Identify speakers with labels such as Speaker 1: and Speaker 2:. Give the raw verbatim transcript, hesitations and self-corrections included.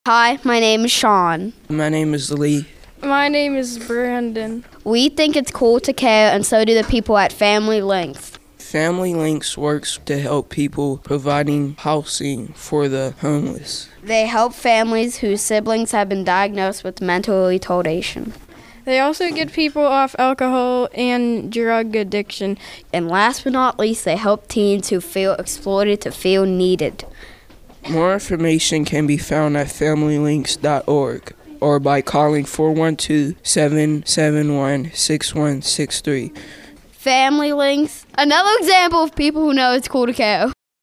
Speaker 1: Hi, my name is Sean.
Speaker 2: My name is Lee.
Speaker 3: My name is Brandon.
Speaker 1: We think it's cool to care, and so do the people at Family Links.
Speaker 2: Family Links works to help people providing housing for the homeless.
Speaker 1: They help families whose siblings have been diagnosed with mental retardation.
Speaker 3: They also get people off alcohol and drug addiction.
Speaker 1: And last but not least, they help teens who feel exploited to feel needed.
Speaker 2: More information can be found at family links dot org or by calling four one two, seven seven one, six one six three.
Speaker 1: Family Links, another example of people who know it's cool to care.